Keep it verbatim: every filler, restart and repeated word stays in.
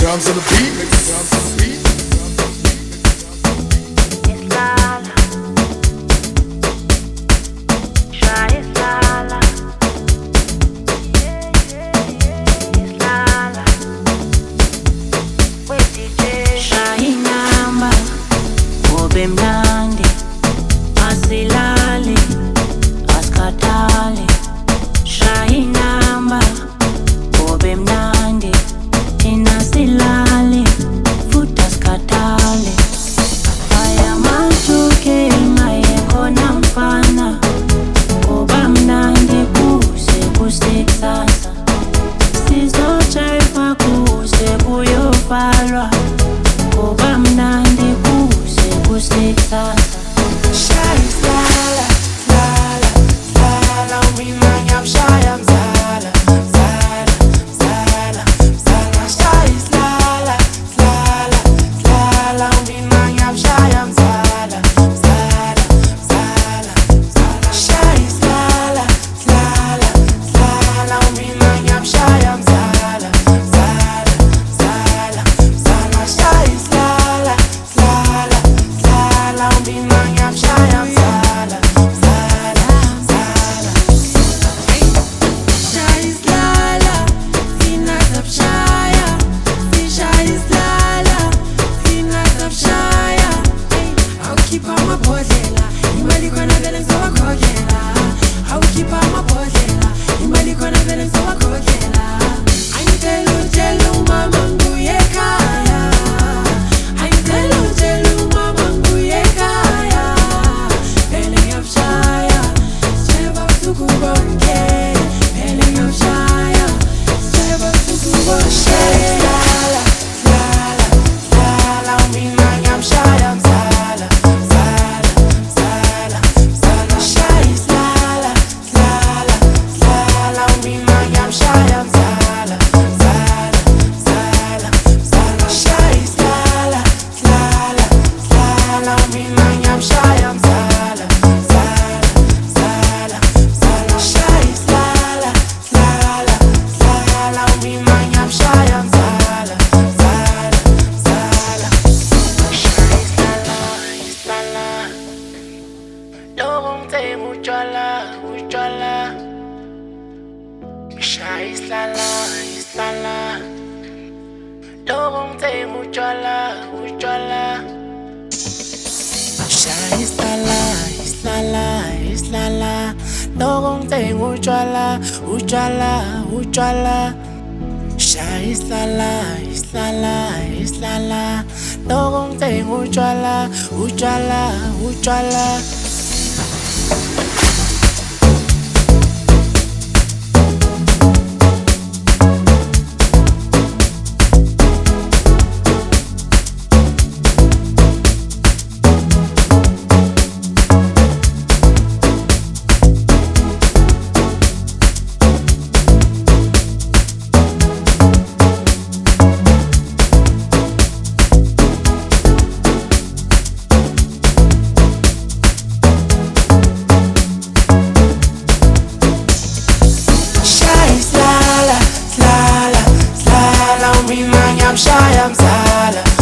drums on the beat. Make the drums on the beat. Islala, Shah Islala, Islala, with D J Shayinamba, ube mnandi, asilali, askatali. Shayinamba, ube mnandi, inasilali, futa askatali. Haya matuke ngayekona mfana, kuba mnandi kuse kuse sasa. Sizochaifa kuse kuyofalwa, kuba mnandi kuse kuse sasa. Shah Islala, Islala, Islala, umina mshaya mzala, mzala, mzala, mzala. Shah Islala, Islala, Islala, umina mshaya mzala, mzala, mzala, mzala. Shah Islala, Islala, Islala, umina mshaya mzala, mzala, mzala, mzala. Shah Islala, Islala, Islala, umina mshaya mzala, mzala, mzala. Shah Islala, fina zabshaya, Shah Islala, fina zabshaya. Awukhipha amabhodlela, imali khona vele ngizowakhokhela. Awukhipha amabhodlela, imali khona vele ngizowakhokhela. Angitshela utshela umama ngibuye ekhaya. Angitshela utshela umama ngibuye ekhaya. Vele ngiyamshaya, sitshela ubusuku bonke. Vele ngiyamshaya, sitshela ubusuku bonke. Shah Islala, Islala, Islala, umina ngiyamshaya mzala, mzala, mzala, mzala. Shah Islala, Islala, Islala, umina ngiyamshaya mzala, mzala, mzala, mzala. Shah Islala, Islala, Islala, umina ngiyamshaya mzala, mzala, mzala, mzala. Shah Islala, Islala, Islala, umina ngiyamshaya mzala, mzala, mzala. Shah Islala, Islala, loko ngithenga utshwala, utshwala. Shah Islala, Islala, loko ngithenga utshwala, utshwala. Shah Islala, Islala, Islala, loko ngithenga utshwala, utshwala, utshwala. Shah Islala, Islala, Islala, loko ngithenga utshwala, utshwala, utshwala. Shah Islala, Islala, Islala, umina ngiyamshaya mzala,